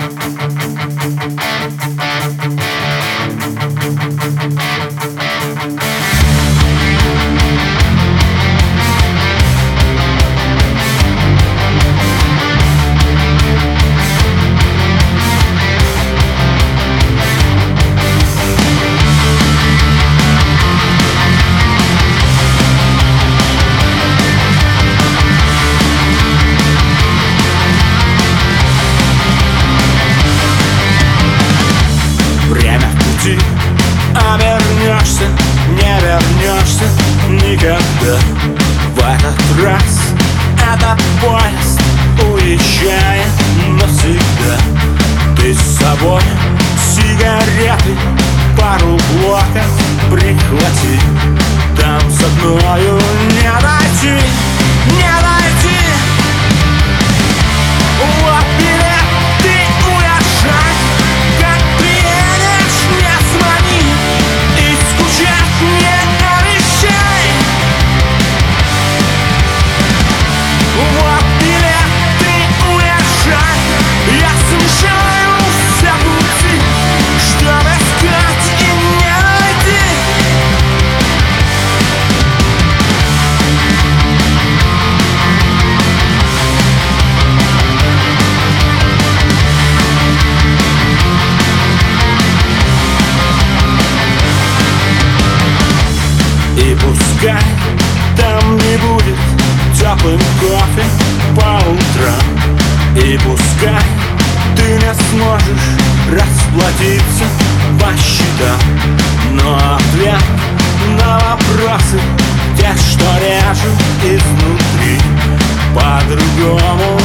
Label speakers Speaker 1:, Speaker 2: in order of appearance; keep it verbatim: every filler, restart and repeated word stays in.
Speaker 1: А вернешься, не вернешься никогда. В этот раз этот поезд уезжает навсегда. Ты с собой сигареты, пару блоков прихвати. Там с одною не дойти, не дойти. Вот билет, ты уезжай. Как приедешь, не звони, и скучать не обещай. Вот билет, ты уезжай. Я смешаю все пути, чтоб искать и не найти. И пускай там не будет теплым кофе по утрам, и пускай ты не сможешь расплатиться по счетам, но ответ на вопросы, те, что режут изнутри, по-другому